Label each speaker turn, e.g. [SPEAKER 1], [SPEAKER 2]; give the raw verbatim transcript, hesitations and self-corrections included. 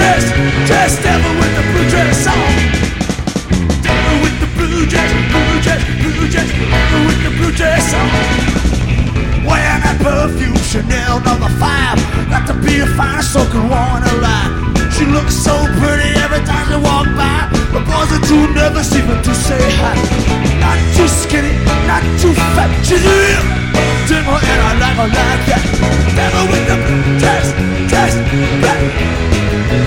[SPEAKER 1] dress, dress, devil with the blue dress on. Devil with the blue dress, blue dress, blue dress, devil with the blue dress on. Wearing that perfume, Chanel number five. Got to be the finest soaking woman alive. She looks so pretty every time she walk by. The boys are too nervous even to say hi. Not too skinny, not too fat. She's real devil and I like her like that. Devil